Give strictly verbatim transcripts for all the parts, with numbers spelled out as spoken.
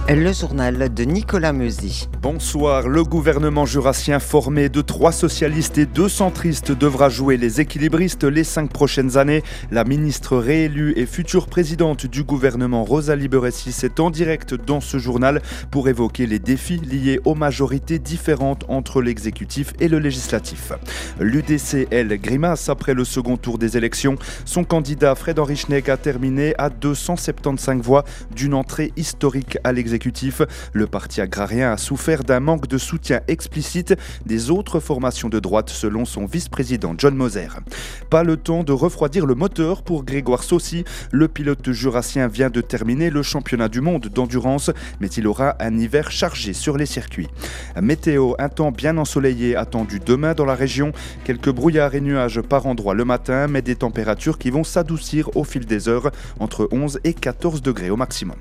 Le journal de Nicolas Meuzy. Bonsoir, le gouvernement jurassien formé de trois socialistes et deux centristes devra jouer les équilibristes les cinq prochaines années. La ministre réélue et future présidente du gouvernement Rosalie Beressis est en direct dans ce journal pour évoquer les défis liés aux majorités différentes entre l'exécutif et le législatif. L'U D C, elle, grimace après le second tour des élections. Son candidat Fred-Henri Schneck a terminé à deux cent soixante-quinze voix d'une entrée historique à l'exécutif. Le parti agrarien a souffert d'un manque de soutien explicite des autres formations de droite selon son vice-président John Moser. Pas le temps de refroidir le moteur pour Grégoire Saucy. Le pilote jurassien vient de terminer le championnat du monde d'endurance, mais il aura un hiver chargé sur les circuits. Météo, un temps bien ensoleillé attendu demain dans la région. Quelques brouillards et nuages par endroits le matin, mais des températures qui vont s'adoucir au fil des heures, entre onze et quatorze degrés au maximum.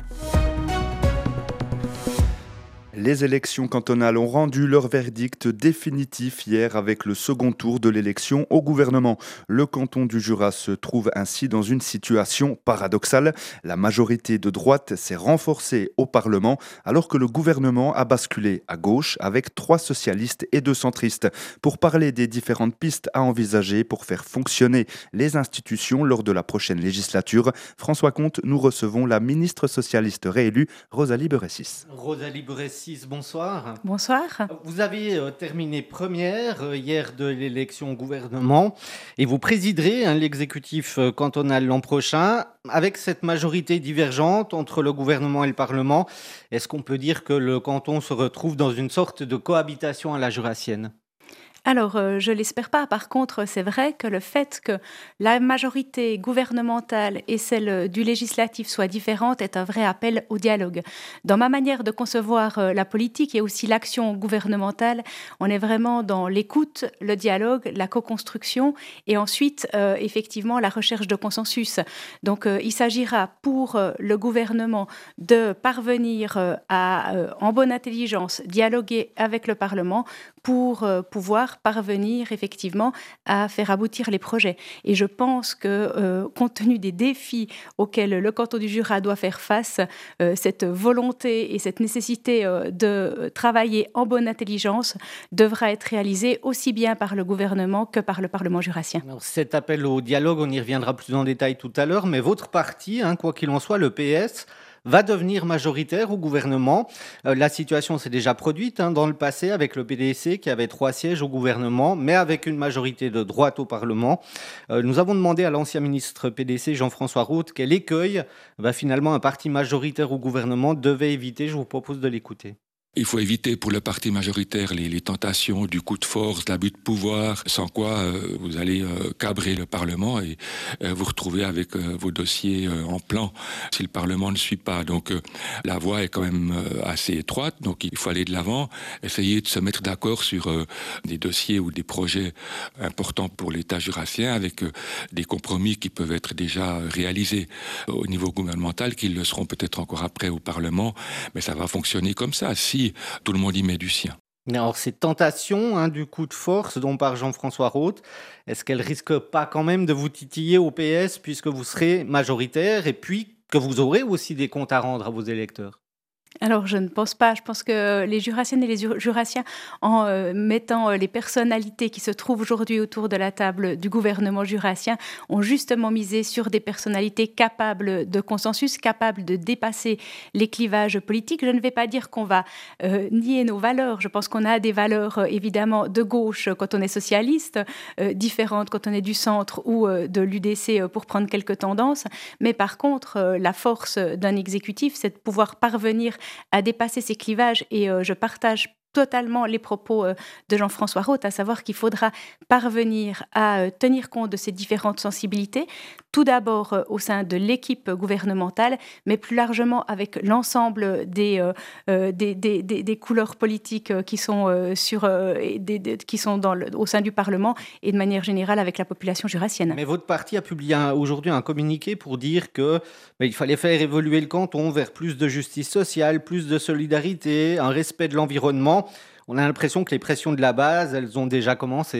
Les élections cantonales ont rendu leur verdict définitif hier avec le second tour de l'élection au gouvernement. Le canton du Jura se trouve ainsi dans une situation paradoxale. La majorité de droite s'est renforcée au Parlement alors que le gouvernement a basculé à gauche avec trois socialistes et deux centristes. Pour parler des différentes pistes à envisager pour faire fonctionner les institutions lors de la prochaine législature, François Comte, nous recevons la ministre socialiste réélue Rosalie Beressis. Rosalie Beressis, bonsoir. Bonsoir. Vous avez euh, terminé première euh, hier de l'élection au gouvernement et vous présiderez hein, l'exécutif euh, cantonal l'an prochain. Avec cette majorité divergente entre le gouvernement et le Parlement, est-ce qu'on peut dire que le canton se retrouve dans une sorte de cohabitation à la jurassienne ? Alors, euh, je ne l'espère pas. Par contre, c'est vrai que le fait que la majorité gouvernementale et celle du législatif soient différentes est un vrai appel au dialogue. Dans ma manière de concevoir euh, la politique et aussi l'action gouvernementale, on est vraiment dans l'écoute, le dialogue, la co-construction et ensuite, euh, effectivement, la recherche de consensus. Donc, euh, il s'agira pour euh, le gouvernement de parvenir euh, à, euh, en bonne intelligence, dialoguer avec le Parlement pour euh, pouvoir parvenir effectivement à faire aboutir les projets. Et je pense que, euh, compte tenu des défis auxquels le canton du Jura doit faire face, euh, cette volonté et cette nécessité euh, de travailler en bonne intelligence devra être réalisée aussi bien par le gouvernement que par le Parlement jurassien. Alors, cet appel au dialogue, on y reviendra plus en détail tout à l'heure, mais votre parti, hein, quoi qu'il en soit, le P S, va devenir majoritaire au gouvernement. Euh, la situation s'est déjà produite hein, dans le passé avec le P D C qui avait trois sièges au gouvernement, mais avec une majorité de droite au Parlement. Euh, nous avons demandé à l'ancien ministre P D C Jean-François Roth quel écueil bah, finalement un parti majoritaire au gouvernement devait éviter. Je vous propose de l'écouter. Il faut éviter pour le parti majoritaire les, les tentations du coup de force, de l'abus de pouvoir, sans quoi euh, vous allez euh, cabrer le Parlement et euh, vous retrouver avec euh, vos dossiers euh, en plan si le Parlement ne suit pas. Donc euh, la voie est quand même euh, assez étroite, donc il faut aller de l'avant, essayer de se mettre d'accord sur euh, des dossiers ou des projets importants pour l'État jurassien avec euh, des compromis qui peuvent être déjà réalisés au niveau gouvernemental, qui le seront peut-être encore après au Parlement, mais ça va fonctionner comme ça. Si tout le monde y met du sien. Alors, ces tentations hein, du coup de force dont parle Jean-François Roth, est-ce qu'elles risquent pas quand même de vous titiller au P S puisque vous serez majoritaire et puis que vous aurez aussi des comptes à rendre à vos électeurs ? Alors, je ne pense pas. Je pense que les Jurassiennes et les Jurassiens, en euh, mettant euh, les personnalités qui se trouvent aujourd'hui autour de la table du gouvernement jurassien, ont justement misé sur des personnalités capables de consensus, capables de dépasser les clivages politiques. Je ne vais pas dire qu'on va euh, nier nos valeurs. Je pense qu'on a des valeurs, euh, évidemment, de gauche quand on est socialiste, euh, différentes quand on est du centre ou euh, de l'U D C, euh, pour prendre quelques tendances. Mais par contre, euh, la force d'un exécutif, c'est de pouvoir parvenir à dépasser ces clivages et euh, je partage totalement les propos euh, de Jean-François Roth, à savoir qu'il faudra parvenir à euh, tenir compte de ces différentes sensibilités, tout d'abord euh, au sein de l'équipe gouvernementale, mais plus largement avec l'ensemble des, euh, euh, des, des, des, des couleurs politiques euh, qui sont, euh, sur, euh, des, des, qui sont dans le, au sein du Parlement et de manière générale avec la population jurassienne. Mais votre parti a publié un, aujourd'hui un communiqué pour dire que ben, il fallait faire évoluer le canton vers plus de justice sociale, plus de solidarité, un respect de l'environnement. On a l'impression que les pressions de la base, elles ont déjà commencé.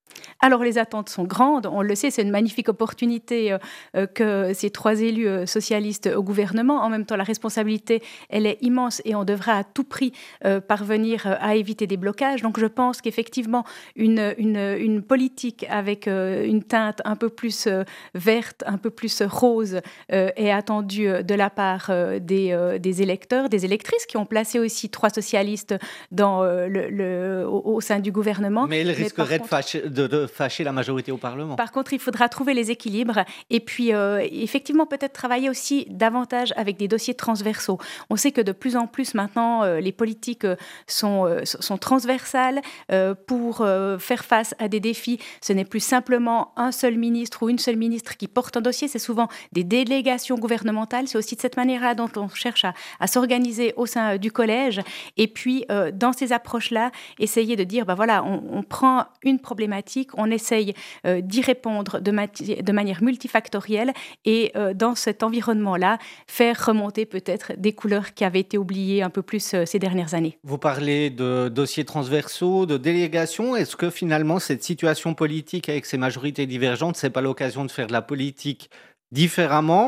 Alors les attentes sont grandes, on le sait, c'est une magnifique opportunité euh, que ces trois élus euh, socialistes au gouvernement. En même temps, la responsabilité, elle est immense et on devra à tout prix euh, parvenir euh, à éviter des blocages. Donc je pense qu'effectivement, une, une, une politique avec euh, une teinte un peu plus euh, verte, un peu plus rose euh, est attendue euh, de la part euh, des, euh, des électeurs, des électrices qui ont placé aussi trois socialistes dans, euh, le, le, au, au sein du gouvernement. Mais elle risquerait contre, de, fâcher, de, de fâcher la majorité au Parlement. Par contre, il faudra trouver les équilibres et puis euh, effectivement peut-être travailler aussi davantage avec des dossiers transversaux. On sait que de plus en plus maintenant, euh, les politiques sont, euh, sont transversales euh, pour euh, faire face à des défis. Ce n'est plus simplement un seul ministre ou une seule ministre qui porte un dossier, c'est souvent des délégations gouvernementales. C'est aussi de cette manière-là dont on cherche à, à s'organiser au sein du collège. Et puis, euh, dans ces approches-là, essayer de dire, ben voilà, on, on prend une problématique, on essaye euh, d'y répondre de, mati- de manière multifactorielle et euh, dans cet environnement-là, faire remonter peut-être des couleurs qui avaient été oubliées un peu plus euh, ces dernières années. Vous parlez de dossiers transversaux, de délégations. Est-ce que finalement, cette situation politique avec ces majorités divergentes, c'est pas l'occasion de faire de la politique différemment ?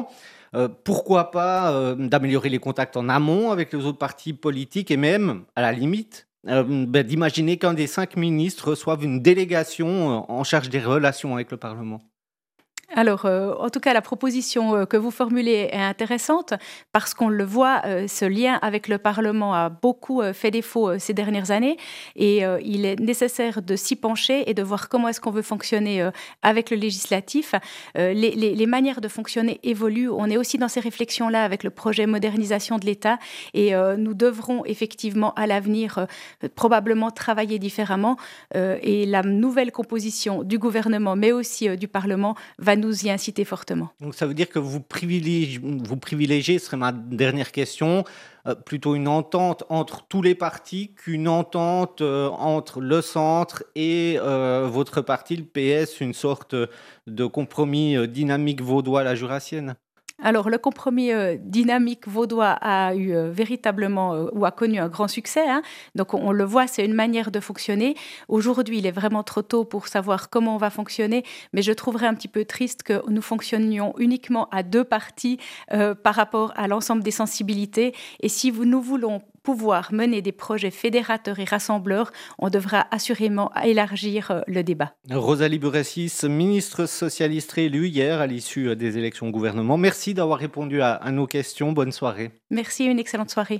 Euh, pourquoi pas euh, d'améliorer les contacts en amont avec les autres partis politiques et même, à la limite, Euh, ben, d'imaginer qu'un des cinq ministres reçoive une délégation euh, en charge des relations avec le Parlement. Alors, euh, en tout cas, la proposition euh, que vous formulez est intéressante parce qu'on le voit, euh, ce lien avec le Parlement a beaucoup euh, fait défaut euh, ces dernières années et euh, il est nécessaire de s'y pencher et de voir comment est-ce qu'on veut fonctionner euh, avec le législatif. Euh, les, les, les manières de fonctionner évoluent. On est aussi dans ces réflexions-là avec le projet modernisation de l'État et euh, nous devrons effectivement à l'avenir euh, probablement travailler différemment euh, et la nouvelle composition du gouvernement mais aussi euh, du Parlement va nous y inciter fortement. Donc ça veut dire que vous privilégiez, vous privilégiez, ce serait ma dernière question, euh, plutôt une entente entre tous les partis qu'une entente euh, entre le centre et euh, votre parti, le P S, une sorte de compromis euh, dynamique vaudois à la jurassienne ? Alors, le compromis euh, dynamique vaudois a eu euh, véritablement euh, ou a connu un grand succès. Hein. Donc, on, on le voit, c'est une manière de fonctionner. Aujourd'hui, il est vraiment trop tôt pour savoir comment on va fonctionner, mais je trouverais un petit peu triste que nous fonctionnions uniquement à deux partis euh, par rapport à l'ensemble des sensibilités. Et si vous, nous voulons pouvoir mener des projets fédérateurs et rassembleurs, on devra assurément élargir euh, le débat. Rosalie Buressis, ministre socialiste réélue hier à l'issue des élections au gouvernement. Merci d'avoir répondu à, à nos questions. Bonne soirée. Merci et une excellente soirée.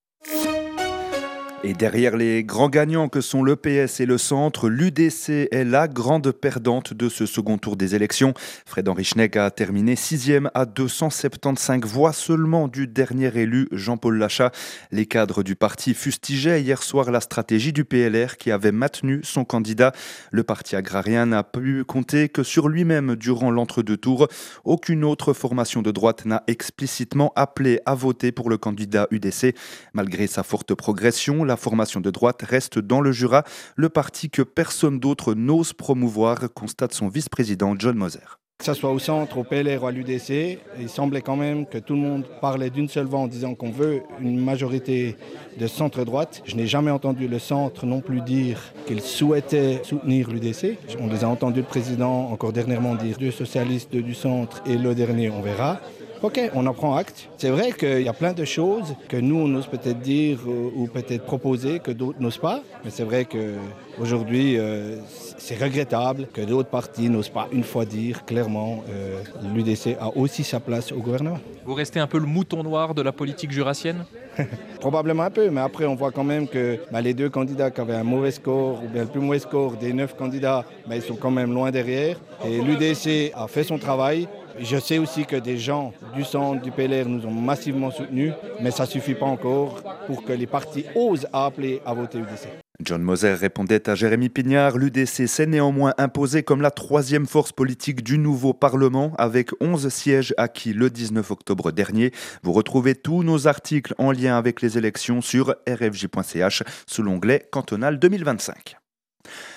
Et derrière les grands gagnants que sont le P S et le Centre, l'U D C est la grande perdante de ce second tour des élections. Fred-Henri Schneck a terminé sixième à deux cent soixante-quinze voix seulement du dernier élu, Jean-Paul Lachat. Les cadres du parti fustigeaient hier soir la stratégie du P L R qui avait maintenu son candidat. Le parti agrarien n'a pu compter que sur lui-même durant l'entre-deux tours. Aucune autre formation de droite n'a explicitement appelé à voter pour le candidat U D C. Malgré sa forte progression, la formation de droite reste dans le Jura, le parti que personne d'autre n'ose promouvoir, constate son vice-président John Moser. Que ce soit au centre, au P L R ou à l'U D C, il semblait quand même que tout le monde parlait d'une seule voix en disant qu'on veut une majorité de centre-droite. Je n'ai jamais entendu le centre non plus dire qu'il souhaitait soutenir l'U D C. On les a entendus le président encore dernièrement dire deux socialistes, deux du centre et le dernier on verra. Ok, on en prend acte. C'est vrai qu'il y a plein de choses que nous, on ose peut-être dire euh, ou peut-être proposer que d'autres n'osent pas. Mais c'est vrai qu'aujourd'hui, euh, c'est regrettable que d'autres partis n'osent pas une fois dire clairement euh, l'U D C a aussi sa place au gouvernement. Vous restez un peu le mouton noir de la politique jurassienne ? Probablement un peu, mais après on voit quand même que bah, les deux candidats qui avaient un mauvais score, ou bien le plus mauvais score des neuf candidats, bah, ils sont quand même loin derrière. Et l'U D C a fait son travail. Je sais aussi que des gens du centre, du P L R nous ont massivement soutenus, mais ça ne suffit pas encore pour que les partis osent appeler à voter U D C. John Moser répondait à Jérémy Pignard. L'U D C s'est néanmoins imposé comme la troisième force politique du nouveau Parlement, avec onze sièges acquis le dix-neuf octobre dernier. Vous retrouvez tous nos articles en lien avec les élections sur r f j point c h sous l'onglet cantonal deux mille vingt-cinq.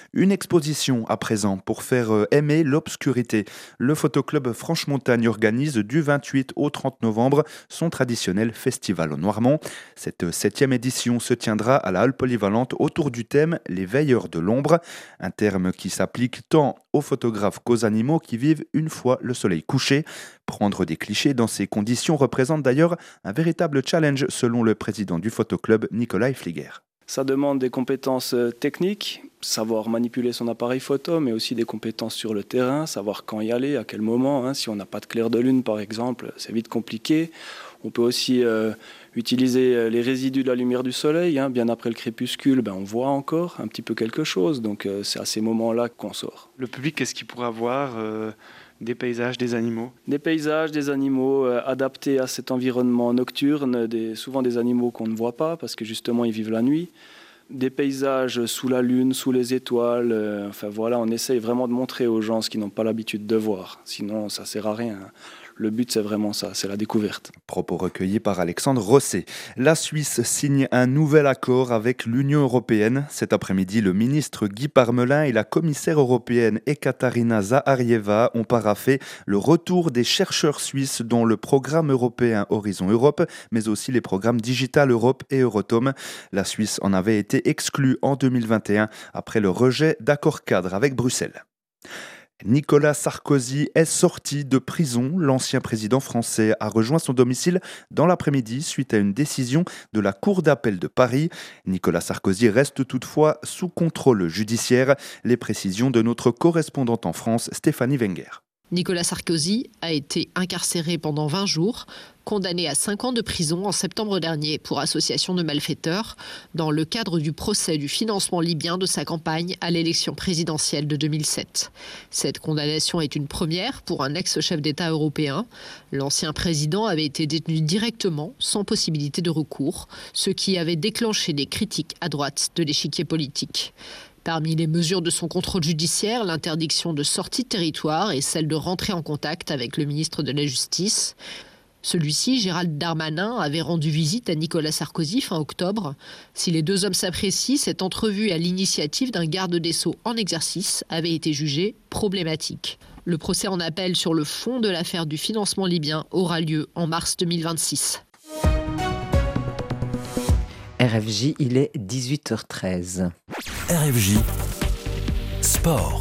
Une exposition à présent pour faire aimer l'obscurité. Le Photoclub Franche-Montagne organise du vingt-huit au trente novembre son traditionnel festival au Noirmont. Cette septième édition se tiendra à la halle polyvalente autour du thème « Les veilleurs de l'ombre », un terme qui s'applique tant aux photographes qu'aux animaux qui vivent une fois le soleil couché. Prendre des clichés dans ces conditions représente d'ailleurs un véritable challenge selon le président du Photoclub, Nicolas Flieger. Ça demande des compétences techniques, savoir manipuler son appareil photo, mais aussi des compétences sur le terrain, savoir quand y aller, à quel moment. Hein. Si on n'a pas de clair de lune, par exemple, c'est vite compliqué. On peut aussi euh, utiliser les résidus de la lumière du soleil. Hein. Bien après le crépuscule, ben, on voit encore un petit peu quelque chose. Donc euh, c'est à ces moments-là qu'on sort. Le public, qu'est-ce qu'il pourra voir euh... Des paysages, des animaux Des paysages, des animaux euh, adaptés à cet environnement nocturne, des, souvent des animaux qu'on ne voit pas parce que justement ils vivent la nuit. Des paysages sous la lune, sous les étoiles. Euh, enfin voilà, on essaye vraiment de montrer aux gens ce qu'ils n'ont pas l'habitude de voir. Sinon, ça ne sert à rien. Le but, c'est vraiment ça, c'est la découverte. Propos recueillis par Alexandre Rosset. La Suisse signe un nouvel accord avec l'Union européenne. Cet après-midi, le ministre Guy Parmelin et la commissaire européenne Ekaterina Zaharieva ont paraphé le retour des chercheurs suisses dans le programme européen Horizon Europe, mais aussi les programmes Digital Europe et Euratom. La Suisse en avait été exclue en deux mille vingt et un après le rejet d'accords cadres avec Bruxelles. Nicolas Sarkozy est sorti de prison. L'ancien président français a rejoint son domicile dans l'après-midi suite à une décision de la Cour d'appel de Paris. Nicolas Sarkozy reste toutefois sous contrôle judiciaire. Les précisions de notre correspondante en France, Stéphanie Wenger. Nicolas Sarkozy a été incarcéré pendant vingt jours, condamné à cinq ans de prison en septembre dernier pour association de malfaiteurs dans le cadre du procès du financement libyen de sa campagne à l'élection présidentielle de deux mille sept. Cette condamnation est une première pour un ex-chef d'État européen. L'ancien président avait été détenu directement, sans possibilité de recours, ce qui avait déclenché des critiques à droite de l'échiquier politique. Parmi les mesures de son contrôle judiciaire, l'interdiction de sortie de territoire et celle de rentrer en contact avec le ministre de la Justice. Celui-ci, Gérald Darmanin, avait rendu visite à Nicolas Sarkozy fin octobre. Si les deux hommes s'apprécient, cette entrevue à l'initiative d'un garde des Sceaux en exercice avait été jugée problématique. Le procès en appel sur le fond de l'affaire du financement libyen aura lieu en mars deux mille vingt-six. R F J, il est dix-huit heures treize. R F J Sport.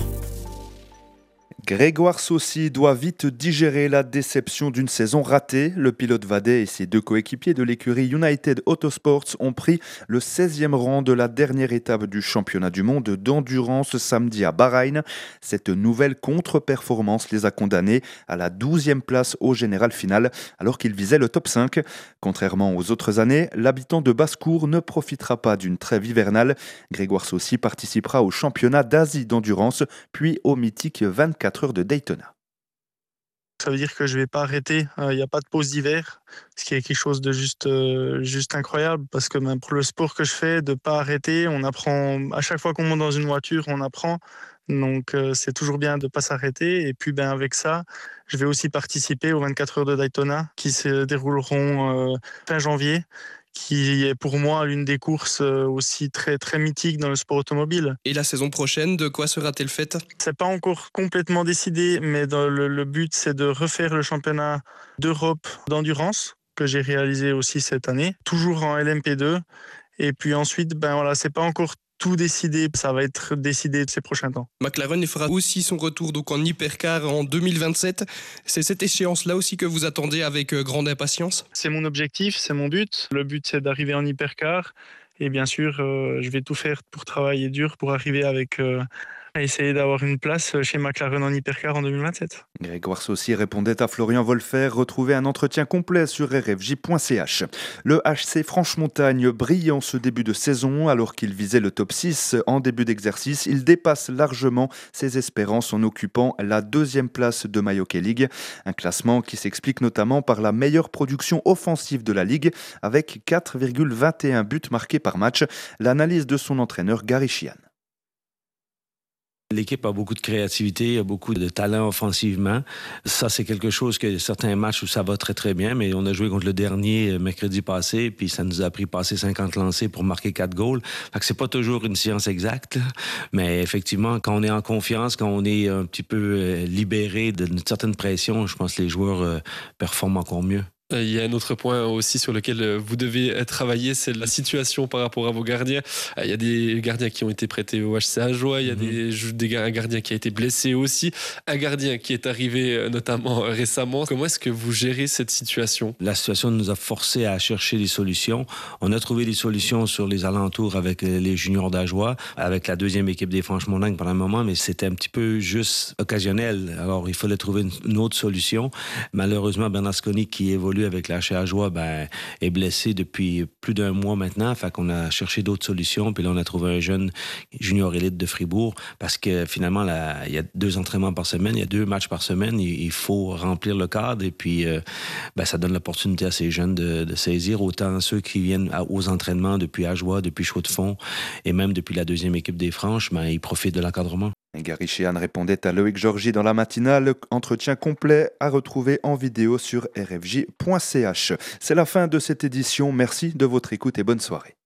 Grégoire Saucy doit vite digérer la déception d'une saison ratée. Le pilote Vadet et ses deux coéquipiers de l'écurie United Autosports ont pris le seizième rang de la dernière étape du championnat du monde d'endurance samedi à Bahreïn. Cette nouvelle contre-performance les a condamnés à la douzième place au général final alors qu'ils visaient le top cinq. Contrairement aux autres années, l'habitant de Basse-Cour ne profitera pas d'une trêve hivernale. Grégoire Saucy participera au championnat d'Asie d'endurance puis au mythique vingt-quatre heures de Daytona. Ça veut dire que je ne vais pas arrêter, il euh, n'y a pas de pause d'hiver, ce qui est quelque chose de juste, euh, juste incroyable parce que ben, pour le sport que je fais, de ne pas arrêter, on apprend, à chaque fois qu'on monte dans une voiture, on apprend, donc euh, c'est toujours bien de ne pas s'arrêter et puis ben, avec ça, je vais aussi participer aux vingt-quatre heures de Daytona qui se dérouleront euh, fin janvier, qui est pour moi l'une des courses aussi très, très mythiques dans le sport automobile. Et la saison prochaine, de quoi sera-t-elle faite ? C'est pas encore complètement décidé, mais dans le, le but, c'est de refaire le championnat d'Europe d'endurance, que j'ai réalisé aussi cette année, toujours en L M P deux. Et puis ensuite, ben voilà, c'est pas encore tout décidé, ça va être décidé ces prochains temps. McLaren fera aussi son retour donc en hypercar en deux mille vingt-sept. C'est cette échéance-là aussi que vous attendez avec grande impatience ? C'est mon objectif, c'est mon but. Le but, c'est d'arriver en hypercar. Et bien sûr, euh, je vais tout faire pour travailler dur, pour arriver avec... Euh, à essayer d'avoir une place chez McLaren en hypercar en deux mille vingt-sept. Grégoire Saucy répondait à Florian Wolfer. Retrouvez un entretien complet sur r f j point c h. Le H C Franche-Montagne brille en ce début de saison. Alors qu'il visait le top six en début d'exercice, il dépasse largement ses espérances en occupant la deuxième place de Mayoke League. Un classement qui s'explique notamment par la meilleure production offensive de la Ligue avec quatre virgule vingt et un buts marqués par match. L'analyse de son entraîneur Gary Chian. L'équipe a beaucoup de créativité, a beaucoup de talent offensivement. Ça, c'est quelque chose que certains matchs où ça va très, très bien, mais on a joué contre le dernier mercredi passé, puis ça nous a pris passer cinquante lancés pour marquer quatre goals. Fait que c'est pas toujours une science exacte, mais effectivement, quand on est en confiance, quand on est un petit peu libéré d'une certaine pression, je pense que les joueurs performent encore mieux. Il y a un autre point aussi sur lequel vous devez travailler, c'est la situation par rapport à vos gardiens. Il y a des gardiens qui ont été prêtés au H C Ajoie, il y a mm-hmm. des, des, un gardien qui a été blessé aussi, un gardien qui est arrivé notamment récemment. Comment est-ce que vous gérez cette situation? La situation nous a forcé à chercher des solutions. On a trouvé des solutions sur les alentours avec les juniors d'Ajoie, avec la deuxième équipe des Franches-Montagnes pendant un moment, mais c'était un petit peu juste occasionnel. Alors, il fallait trouver une, une autre solution. Malheureusement, Bernasconi, qui évolue avec la H C Ajoie, ben, est blessé depuis plus d'un mois maintenant. Fait qu'on a cherché d'autres solutions. Puis là, on a trouvé un jeune junior élite de Fribourg parce que finalement, là, il y a deux entraînements par semaine, il y a deux matchs par semaine. Il, il faut remplir le cadre et puis euh, ben, ça donne l'opportunité à ces jeunes de, de saisir. Autant ceux qui viennent à, aux entraînements depuis Ajoie, depuis Chaux-de-Fonds et même depuis la deuxième équipe des Franches, ben, ils profitent de l'encadrement. Gary Sheehan répondait à Loïc Georgie dans la matinale. Entretien complet à retrouver en vidéo sur r f j point c h. C'est la fin de cette édition. Merci de votre écoute et bonne soirée.